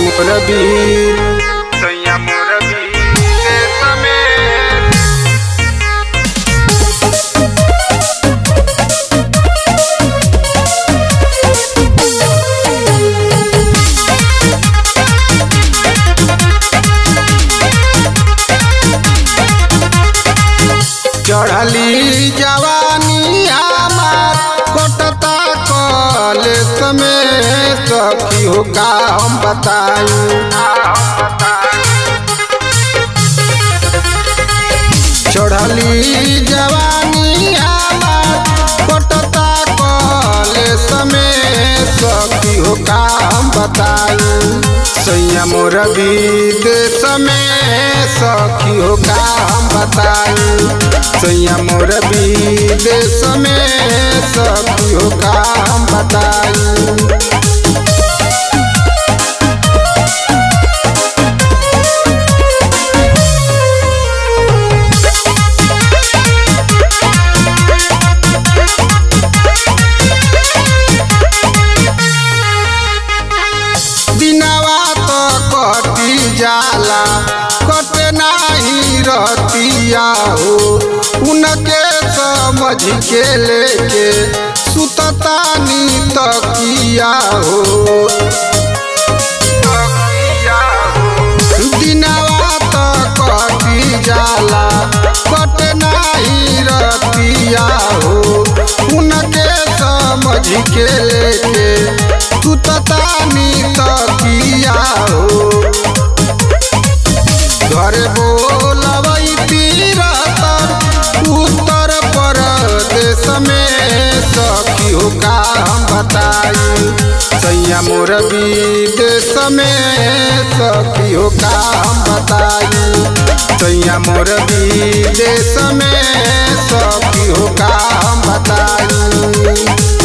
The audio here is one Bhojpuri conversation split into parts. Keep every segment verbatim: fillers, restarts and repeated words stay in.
मोर वीर सैया मोर वीर देश में चढ़ली जवानी हमार कोटता कॉलेज में सखी हो का हम बताई। चढ़ली जवानी हमार कोटता कॉलेज में सखी हो का हम बताई। सैया मोर विदेश में सखी हो का हम बताई। सैया मोर विदेश में सखी हो का हम बताई। दिनवा तो कटी जाला कटे नाही रहतिया हो उनके समझ के लेके सुततानी तकिया हो। दिनवा तो कटी जाला कटे नाही रहतिया हो उनके समझ के लेके सुततानी तकिया हो। घर बोलबैती रहतर उत्तर प्रदेश में सखी हो का हम बताई। सैया मोर विदेश में सखी हो का हम बताई। सैया मोर विदेश में सखी हो का हम बताई।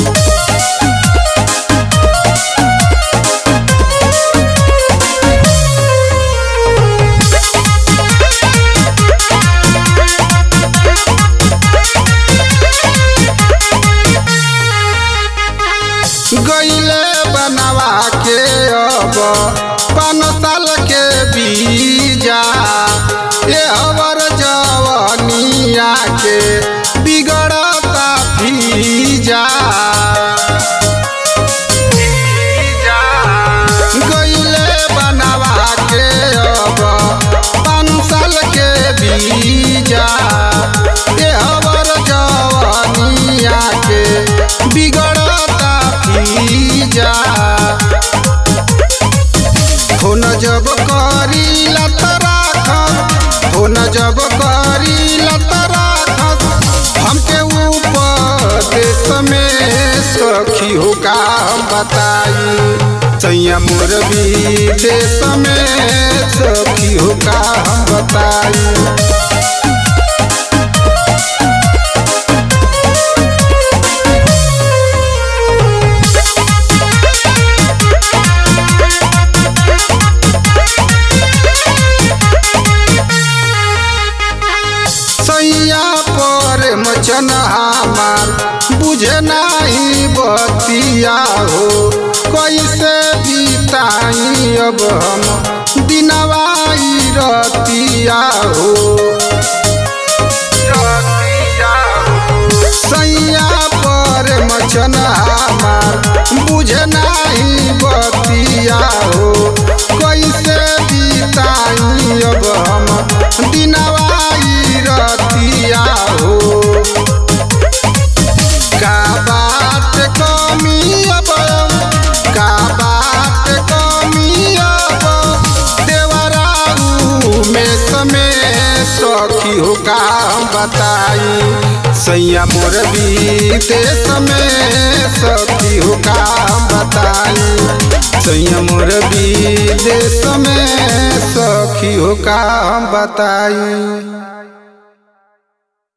गईले बनवा के अब पाँच साल के बीजा ये हवर जवनिया के बिगड़ता फीजा। गईले बनवा के अब पाँच साल के बीजा ये हवर जवनिया के बिगड़ता जा। फोन जब करी लत राखत फोन जब करी लत राखत हमके ऊपर देश में सखी हो का हम बताई। सैया मोर विदेश में सखी हो का हम बताई। सैया पर मचन हमार बुझे नहीं बतिया हो कैसे बिताई अब हम दिनवाई रतिया हो। सैया पर मचन हमार बुझे नहीं बतिया हो कैसे बिताई अब हम दिनवाई रतिया हो। का बात कमी अब का बात कमी अब देवराऊ में समय सखी हो का हम बताई। सैया मोर विदेश में सखी हो का हम बताई। सैया मोर विदेश में सखी हो का हम बताई।